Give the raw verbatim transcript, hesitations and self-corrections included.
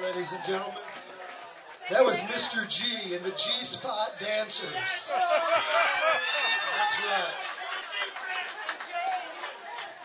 ladies and gentlemen. That was Mister G and the G-Spot Dancers. That's right.